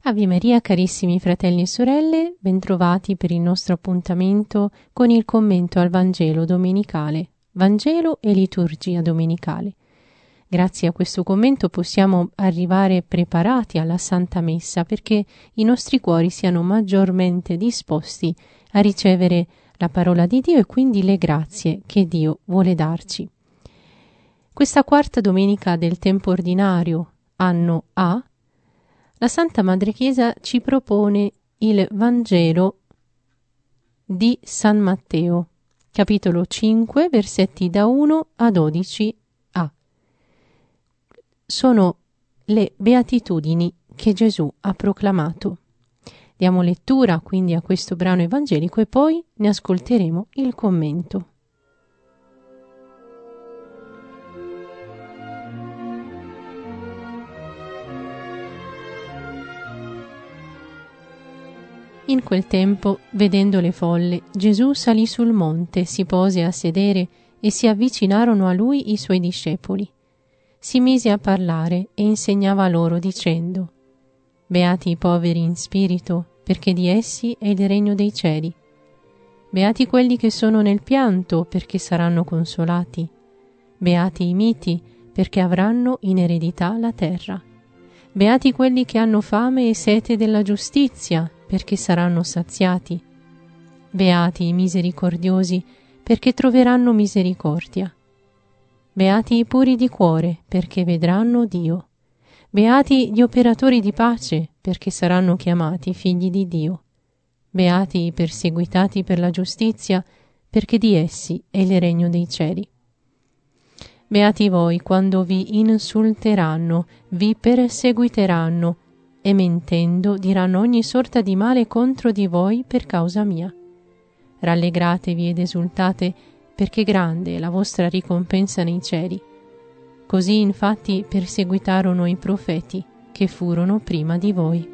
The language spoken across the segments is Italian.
Ave Maria, carissimi fratelli e sorelle, bentrovati per il nostro appuntamento con il commento al Vangelo domenicale, Vangelo e liturgia domenicale. Grazie a questo commento possiamo arrivare preparati alla Santa Messa perché i nostri cuori siano maggiormente disposti a ricevere la parola di Dio e quindi le grazie che Dio vuole darci. Questa quarta domenica del tempo ordinario, anno A, la Santa Madre Chiesa ci propone il Vangelo di San Matteo, capitolo 5, versetti da 1 a 12a. Sono le beatitudini che Gesù ha proclamato. Diamo lettura quindi a questo brano evangelico e poi ne ascolteremo il commento. In quel tempo, vedendo le folle, Gesù salì sul monte, si pose a sedere e si avvicinarono a lui i suoi discepoli. Si mise a parlare e insegnava loro dicendo: Beati i poveri in spirito, perché di essi è il regno dei cieli. Beati quelli che sono nel pianto, perché saranno consolati. Beati i miti, perché avranno in eredità la terra. Beati quelli che hanno fame e sete della giustizia, perché saranno saziati. Beati i misericordiosi, perché troveranno misericordia. Beati i puri di cuore, perché vedranno Dio. Beati gli operatori di pace, perché saranno chiamati figli di Dio. Beati i perseguitati per la giustizia, perché di essi è il regno dei cieli. Beati voi quando vi insulteranno, vi perseguiteranno, e mentendo diranno ogni sorta di male contro di voi per causa mia. Rallegratevi ed esultate, perché grande è la vostra ricompensa nei cieli. Così infatti perseguitarono i profeti che furono prima di voi.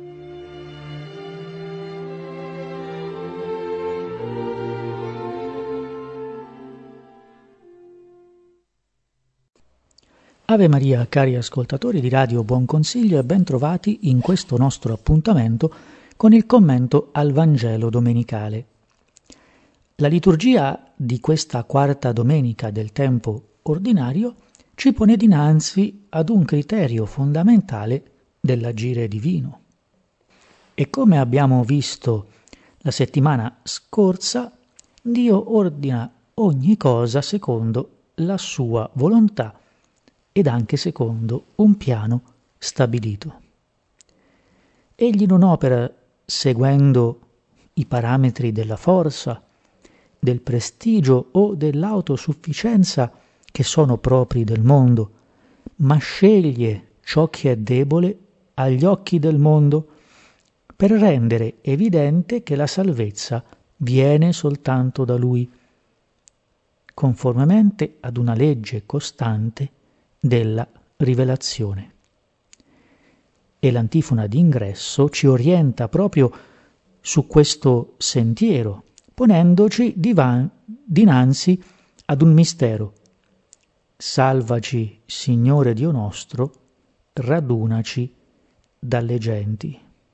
Ave Maria, cari ascoltatori di Radio Buon Consiglio e ben trovati in questo nostro appuntamento con il commento al Vangelo domenicale. La liturgia di questa quarta domenica del tempo ordinario ci pone dinanzi ad un criterio fondamentale dell'agire divino. E come abbiamo visto la settimana scorsa, Dio ordina ogni cosa secondo la sua volontà ed anche secondo un piano stabilito. Egli non opera seguendo i parametri della forza, del prestigio o dell'autosufficienza che sono propri del mondo, ma sceglie ciò che è debole agli occhi del mondo per rendere evidente che la salvezza viene soltanto da Lui, conformemente ad una legge costante della rivelazione. E l'antifona d'ingresso ci orienta proprio su questo sentiero, ponendoci dinanzi ad un mistero. Salvaci, Signore Dio nostro, radunaci dalle genti.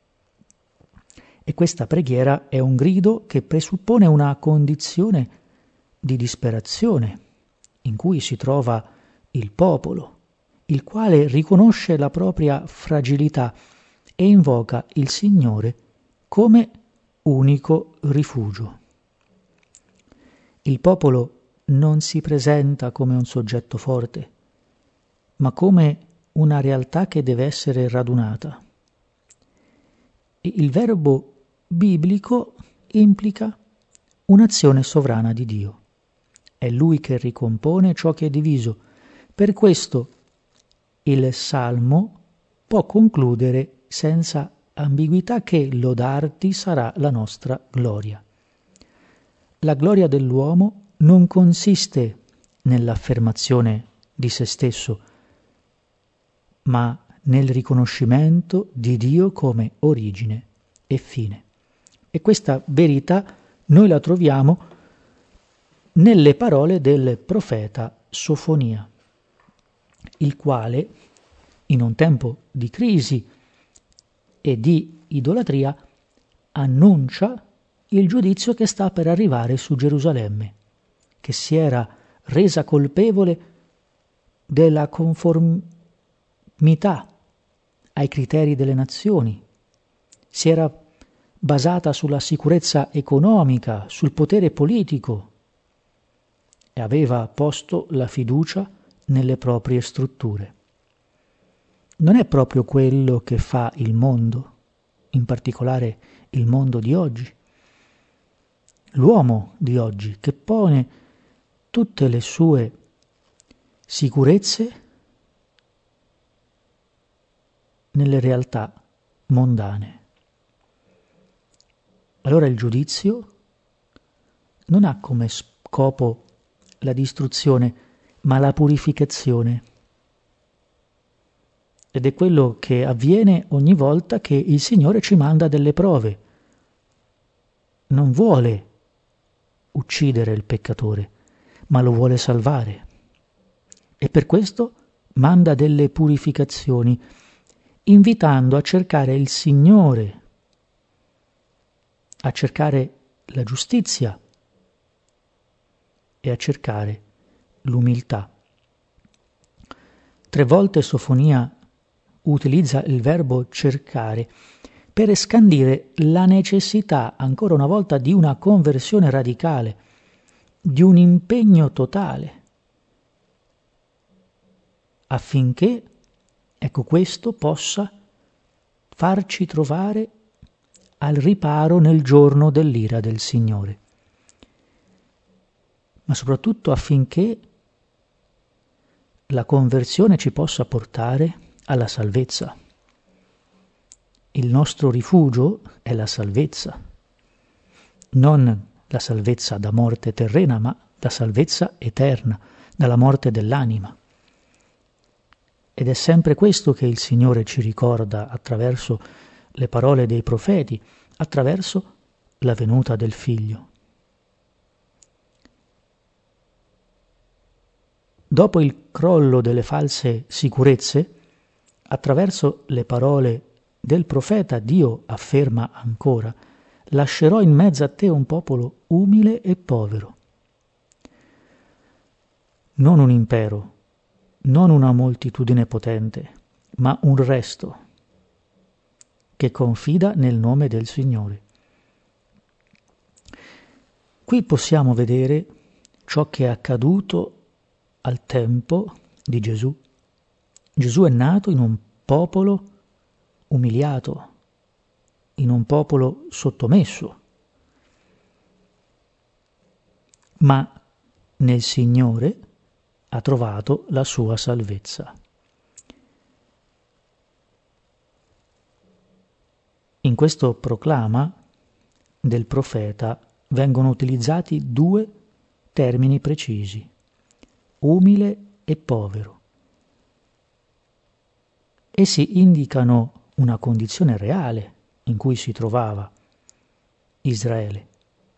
E questa preghiera è un grido che presuppone una condizione di disperazione in cui si trova il popolo, il quale riconosce la propria fragilità e invoca il Signore come unico rifugio. Il popolo non si presenta come un soggetto forte, ma come una realtà che deve essere radunata. E il verbo biblico implica un'azione sovrana di Dio. È Lui che ricompone ciò che è diviso. Per questo il Salmo può concludere senza ambiguità che lodarti sarà la nostra gloria. La gloria dell'uomo non consiste nell'affermazione di se stesso, ma nel riconoscimento di Dio come origine e fine. E questa verità noi la troviamo nelle parole del profeta Sofonia, il quale, in un tempo di crisi e di idolatria annuncia il giudizio che sta per arrivare su Gerusalemme, che si era resa colpevole della conformità ai criteri delle nazioni, si era basata sulla sicurezza economica, sul potere politico e aveva posto la fiducia nelle proprie strutture. Non è proprio quello che fa il mondo, in particolare il mondo di oggi. L'uomo di oggi che pone tutte le sue sicurezze nelle realtà mondane. Allora il giudizio non ha come scopo la distruzione, ma la purificazione. Ed è quello che avviene ogni volta che il Signore ci manda delle prove. Non vuole uccidere il peccatore, ma lo vuole salvare. E per questo manda delle purificazioni, invitando a cercare il Signore, a cercare la giustizia e a cercare l'umiltà. 3 volte Sofonia utilizza il verbo cercare per scandire la necessità, ancora una volta, di una conversione radicale, di un impegno totale, affinché, ecco, questo possa farci trovare al riparo nel giorno dell'ira del Signore, ma soprattutto affinché la conversione ci possa portare alla salvezza. Il nostro rifugio è la salvezza, non la salvezza da morte terrena, ma la salvezza eterna, dalla morte dell'anima. Ed è sempre questo che il Signore ci ricorda attraverso le parole dei profeti, attraverso la venuta del Figlio. Dopo il crollo delle false sicurezze, attraverso le parole del profeta, Dio afferma ancora: lascerò in mezzo a te un popolo umile e povero. Non un impero, non una moltitudine potente, ma un resto che confida nel nome del Signore. Qui possiamo vedere ciò che è accaduto al tempo di Gesù. Gesù è nato in un popolo umiliato, in un popolo sottomesso, ma nel Signore ha trovato la sua salvezza. In questo proclama del profeta vengono utilizzati 2 termini precisi: umile e povero. Essi indicano una condizione reale in cui si trovava Israele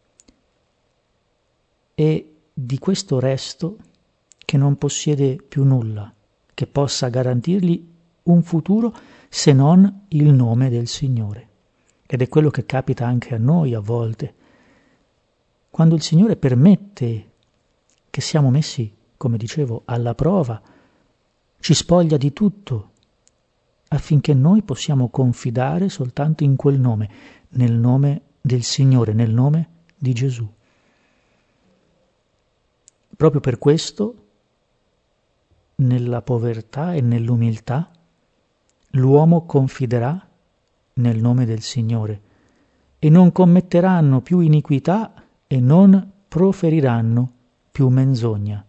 e di questo resto che non possiede più nulla che possa garantirgli un futuro se non il nome del Signore. Ed è quello che capita anche a noi a volte. Quando il Signore permette che siamo messi, come dicevo, alla prova, ci spoglia di tutto affinché noi possiamo confidare soltanto in quel nome, nel nome del Signore, nel nome di Gesù. Proprio per questo, nella povertà e nell'umiltà, l'uomo confiderà nel nome del Signore e non commetteranno più iniquità e non proferiranno più menzogna.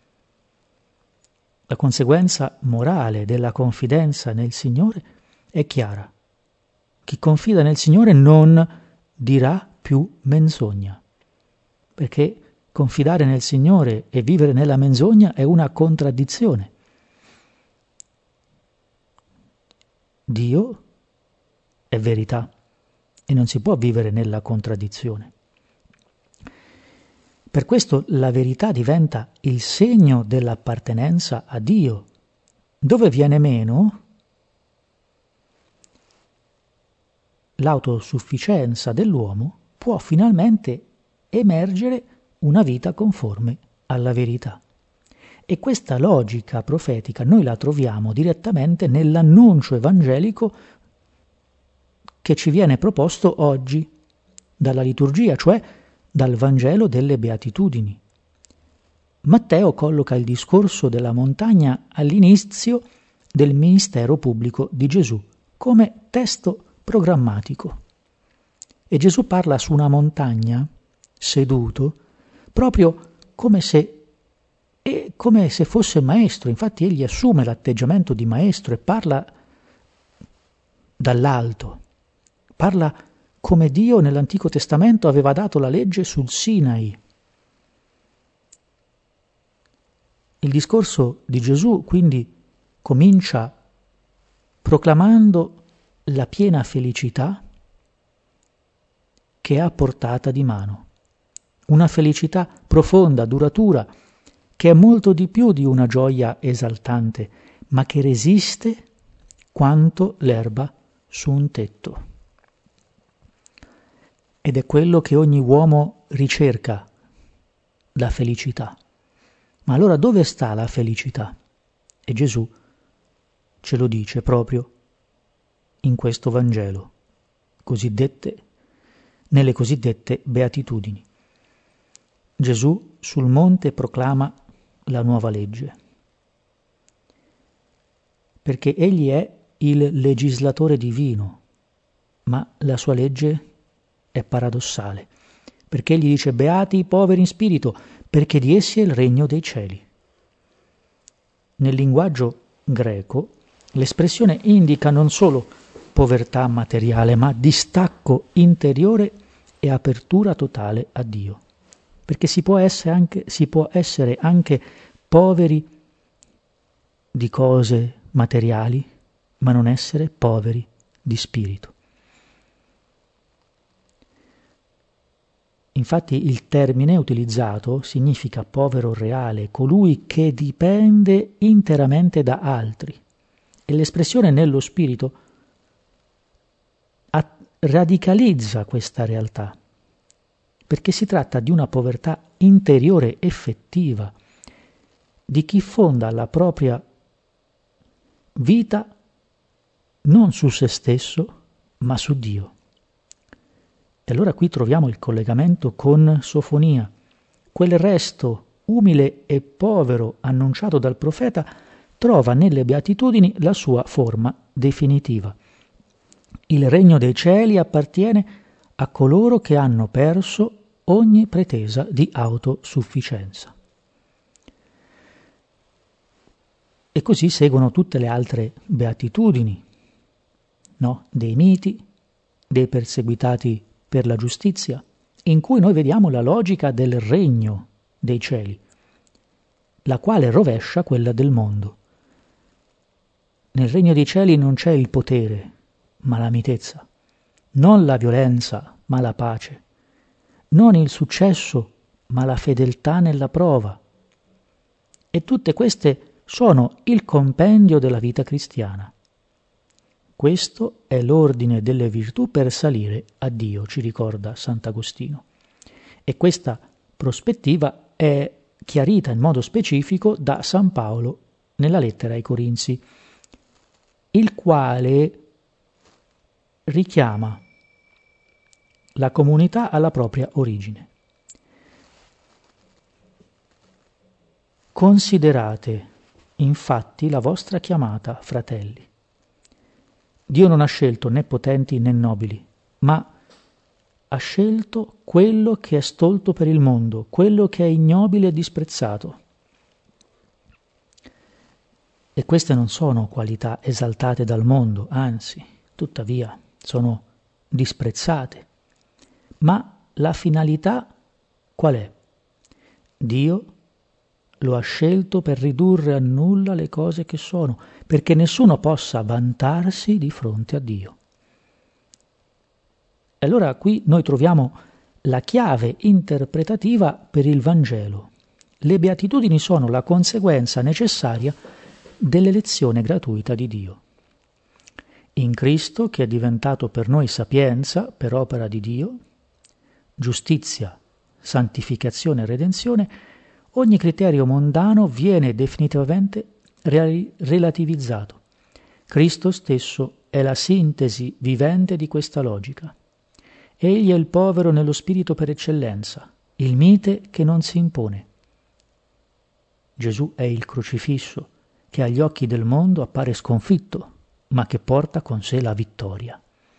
La conseguenza morale della confidenza nel Signore è chiara. Chi confida nel Signore non dirà più menzogna, perché confidare nel Signore e vivere nella menzogna è una contraddizione. Dio è verità e non si può vivere nella contraddizione. Per questo la verità diventa il segno dell'appartenenza a Dio. Dove viene meno, l'autosufficienza dell'uomo, può finalmente emergere una vita conforme alla verità. E questa logica profetica noi la troviamo direttamente nell'annuncio evangelico che ci viene proposto oggi dalla liturgia, cioè dal Vangelo delle Beatitudini. Matteo colloca il discorso della montagna all'inizio del ministero pubblico di Gesù come testo programmatico. E Gesù parla su una montagna, seduto, proprio come se fosse maestro. Infatti egli assume l'atteggiamento di maestro e parla dall'alto, parla come Dio nell'Antico Testamento aveva dato la legge sul Sinai. Il discorso di Gesù quindi comincia proclamando la piena felicità che è a portata di mano, una felicità profonda, duratura, che è molto di più di una gioia esaltante, ma che resiste quanto l'erba su un tetto. Ed è quello che ogni uomo ricerca, la felicità. Ma allora dove sta la felicità? E Gesù ce lo dice proprio in questo Vangelo, nelle cosiddette Beatitudini. Gesù sul monte proclama la nuova legge, perché egli è il legislatore divino, ma la sua legge è paradossale, perché egli dice: beati i poveri in spirito, perché di essi è il regno dei cieli. Nel linguaggio greco l'espressione indica non solo povertà materiale, ma distacco interiore e apertura totale a Dio. Perché si può essere anche poveri di cose materiali, ma non essere poveri di spirito. Infatti il termine utilizzato significa povero reale, colui che dipende interamente da altri. E l'espressione nello spirito radicalizza questa realtà, perché si tratta di una povertà interiore effettiva, di chi fonda la propria vita non su se stesso, ma su Dio. E allora qui troviamo il collegamento con Sofonia, quel resto umile e povero annunciato dal profeta trova nelle Beatitudini la sua forma definitiva. Il regno dei cieli appartiene a coloro che hanno perso ogni pretesa di autosufficienza. E così seguono tutte le altre Beatitudini, no? Dei miti, dei perseguitati per la giustizia, in cui noi vediamo la logica del regno dei cieli, la quale rovescia quella del mondo. Nel regno dei cieli non c'è il potere, ma la mitezza, non la violenza, ma la pace, non il successo, ma la fedeltà nella prova. E tutte queste sono il compendio della vita cristiana. Questo è l'ordine delle virtù per salire a Dio, ci ricorda Sant'Agostino. E questa prospettiva è chiarita in modo specifico da San Paolo nella lettera ai Corinzi, il quale richiama la comunità alla propria origine. Considerate infatti la vostra chiamata, fratelli. Dio non ha scelto né potenti né nobili, ma ha scelto quello che è stolto per il mondo, quello che è ignobile e disprezzato. E queste non sono qualità esaltate dal mondo, anzi, tuttavia, sono disprezzate. Ma la finalità qual è? Dio lo ha scelto per ridurre a nulla le cose che sono, perché nessuno possa vantarsi di fronte a Dio. E allora qui noi troviamo la chiave interpretativa per il Vangelo. Le Beatitudini sono la conseguenza necessaria dell'elezione gratuita di Dio. In Cristo, che è diventato per noi sapienza per opera di Dio, giustizia, santificazione e redenzione, ogni criterio mondano viene definitivamente relativizzato. Cristo stesso è la sintesi vivente di questa logica. Egli è il povero nello spirito per eccellenza, il mite che non si impone. Gesù è il crocifisso che agli occhi del mondo appare sconfitto, ma che porta con sé la vittoria.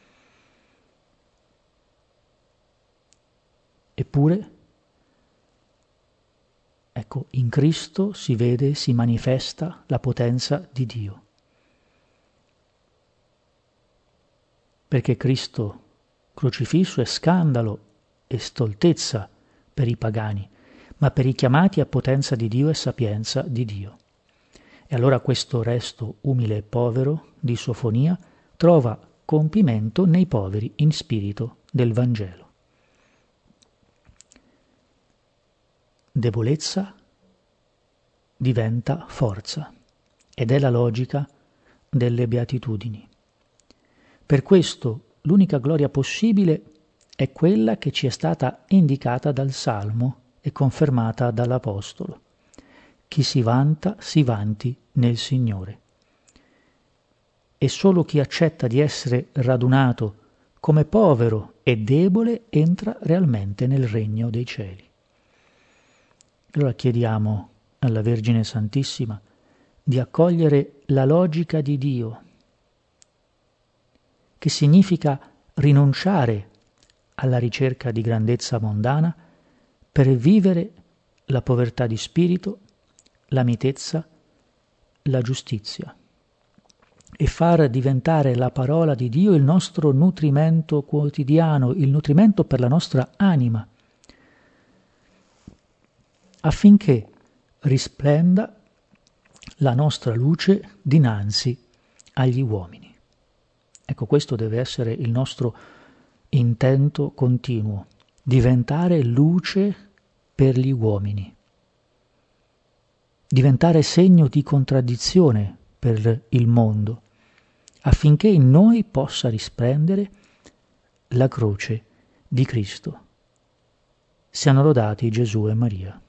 Eppure, ecco, in Cristo si vede, si manifesta la potenza di Dio. Perché Cristo crocifisso è scandalo e stoltezza per i pagani, ma per i chiamati a potenza di Dio e sapienza di Dio. E allora questo resto umile e povero di Sofonia trova compimento nei poveri in spirito del Vangelo. Debolezza diventa forza ed è la logica delle beatitudini. Per questo l'unica gloria possibile è quella che ci è stata indicata dal Salmo e confermata dall'Apostolo. Chi si vanta, si vanti nel Signore. E solo chi accetta di essere radunato come povero e debole entra realmente nel regno dei cieli. Allora chiediamo alla Vergine Santissima di accogliere la logica di Dio, che significa rinunciare alla ricerca di grandezza mondana per vivere la povertà di spirito, la mitezza, la giustizia e far diventare la parola di Dio il nostro nutrimento quotidiano, il nutrimento per la nostra anima, affinché risplenda la nostra luce dinanzi agli uomini. Ecco, questo deve essere il nostro intento continuo, diventare luce per gli uomini, diventare segno di contraddizione per il mondo, affinché in noi possa risplendere la croce di Cristo. Siano lodati Gesù e Maria.